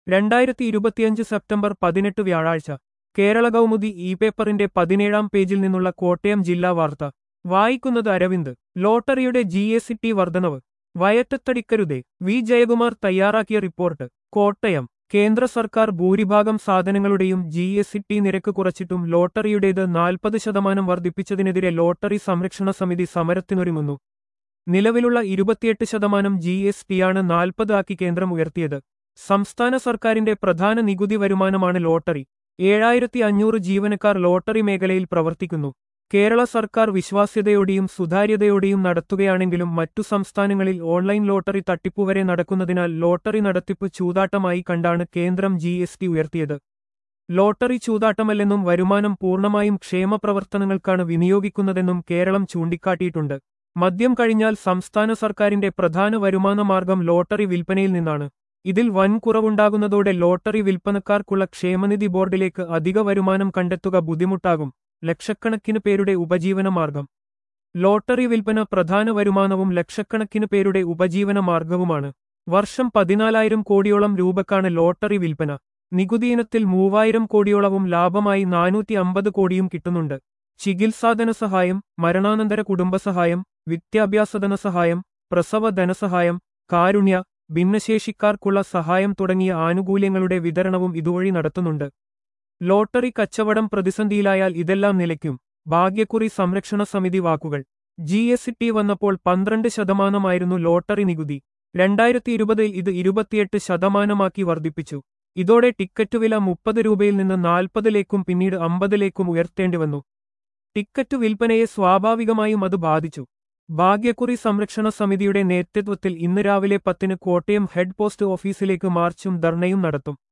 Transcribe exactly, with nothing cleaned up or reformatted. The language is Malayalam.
രണ്ടായിരത്തി ഇരുപത്തിയഞ്ച് സെപ്റ്റംബർ പതിനെട്ട് വ്യാഴാഴ്ച കേരള കൗമുദി ഇ പേപ്പറിന്റെ പതിനേഴാം പേജിൽ നിന്നുള്ള കോട്ടയം ജില്ലാ വാർത്ത വായിക്കുന്നത് അരവിന്ദ്. ലോട്ടറിയുടെ ജി എസ് ടി വർധനവ് വയറ്റത്തടിക്കരുതേ. വി ജയകുമാർ തയ്യാറാക്കിയ റിപ്പോർട്ട്. കോട്ടയം. കേന്ദ്ര സർക്കാർ ഭൂരിഭാഗം സാധനങ്ങളുടെയും ജി എസ് ടി നിരക്ക് കുറച്ചിട്ടും ലോട്ടറിയുടേത് നാൽപ്പത് ശതമാനം വർദ്ധിപ്പിച്ചതിനെതിരെ ലോട്ടറി സംരക്ഷണ സമിതി സമരത്തിനൊരുങ്ങുന്നു. നിലവിലുള്ള ഇരുപത്തിയെട്ട് ശതമാനം ജി എസ് ടിയാണ് നാൽപ്പത് ആക്കി കേന്ദ്രം ഉയർത്തിയത്. സംസ്ഥാന സർക്കാരിന്റെ പ്രധാന നികുതി വരുമാനമാണ് ലോട്ടറി. ഏഴായിരത്തി അഞ്ഞൂറ് ജീവനക്കാർ ലോട്ടറി മേഖലയിൽ പ്രവർത്തിക്കുന്നു. കേരള സർക്കാർ വിശ്വാസ്യതയോടെയും സുതാര്യതയോടെയും നടത്തുകയാണെങ്കിലും മറ്റു സംസ്ഥാനങ്ങളിൽ ഓൺലൈൻ ലോട്ടറി തട്ടിപ്പുവരെ നടക്കുന്നതിനാൽ ലോട്ടറി നടത്തിപ്പ് ചൂതാട്ടമായി കണ്ടാണ് കേന്ദ്രം ജി എസ് ടി ഉയർത്തിയത്. ലോട്ടറി ചൂതാട്ടമല്ലെന്നും വരുമാനം പൂർണ്ണമായും ക്ഷേമപ്രവർത്തനങ്ങൾക്കാണ് വിനിയോഗിക്കുന്നതെന്നും കേരളം ചൂണ്ടിക്കാട്ടിയിട്ടുണ്ട്. മദ്യം കഴിഞ്ഞാൽ സംസ്ഥാന സർക്കാരിന്റെ പ്രധാന വരുമാന മാർഗം ലോട്ടറി വിൽപ്പനയിൽ നിന്നാണ്. ഇതിൽ വൻ കുറവുണ്ടാകുന്നതോടെ ലോട്ടറി വിൽപ്പനക്കാർക്കുള്ള ക്ഷേമനിധി ബോർഡിലേക്ക് അധിക വരുമാനം കണ്ടെത്തുക ബുദ്ധിമുട്ടാകും. ലക്ഷക്കണക്കിന് പേരുടെ ഉപജീവന മാർഗം. ലോട്ടറി വിൽപ്പന പ്രധാന വരുമാനവും ലക്ഷക്കണക്കിന് പേരുടെ ഉപജീവന മാർഗവുമാണ്. വർഷം പതിനാലായിരം കോടിയോളം രൂപക്കാണ് ലോട്ടറി വിൽപ്പന. നികുതി ഇനത്തിൽ മൂവായിരം കോടിയോളവും ലാഭമായി നാനൂറ്റി അമ്പത് കോടിയും കിട്ടുന്നുണ്ട്. ചികിത്സാ ധനസഹായം, മരണാനന്തര കുടുംബസഹായം, വിദ്യാഭ്യാസ ധനസഹായം, പ്രസവ ധനസഹായം, കാരുണ്യ, ഭിന്നശേഷിക്കാർക്കുള്ള സഹായം തുടങ്ങിയ ആനുകൂല്യങ്ങളുടെ വിതരണവും ഇതുവഴി നടത്തുന്നുണ്ട്. ലോട്ടറി കച്ചവടം പ്രതിസന്ധിയിലായാൽ ഇതെല്ലാം നിലയ്ക്കും. ഭാഗ്യക്കുറി സംരക്ഷണ സമിതി വാക്കുകൾ. ജി എസ് ടി വന്നപ്പോൾ പന്ത്രണ്ട് ശതമാനമായിരുന്നു ലോട്ടറി നികുതി. രണ്ടായിരത്തി ഇരുപതിൽ ഇത് ഇരുപത്തിയെട്ട് ശതമാനമാക്കി വർദ്ധിപ്പിച്ചു. ഇതോടെ ടിക്കറ്റ് വില മുപ്പത് രൂപയിൽ നിന്ന് നാൽപ്പതിലേക്കും പിന്നീട് അമ്പതിലേക്കും ഉയർത്തേണ്ടിവന്നു. ടിക്കറ്റ് വിൽപ്പനയെ സ്വാഭാവികമായും അത് ബാധിച്ചു. ഭാഗ്യക്കുറി സംരക്ഷണ സമിതിയുടെ നേതൃത്വത്തിൽ ഇന്ന് രാവിലെ പത്തിന് കോട്ടയം ഹെഡ് പോസ്റ്റ് ഓഫീസിലേക്ക് മാർച്ചും ധർണയും നടത്തും.